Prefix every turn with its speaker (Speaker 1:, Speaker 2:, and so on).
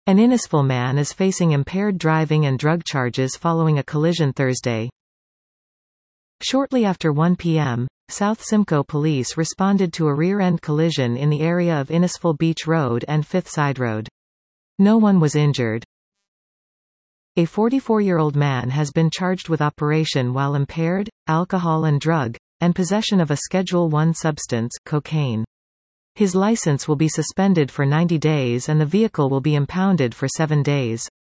Speaker 1: An Innisfil man is facing impaired driving and drug charges following a collision Thursday. Shortly after 1 p.m., South Simcoe police responded to a rear-end collision in the area of Innisfil Beach Road and Fifth Side Road. No one was injured. A 44-year-old man has been charged with operation while impaired, alcohol and drug, and possession of a Schedule I substance, cocaine. His license will be suspended for 90 days and the vehicle will be impounded for 7 days.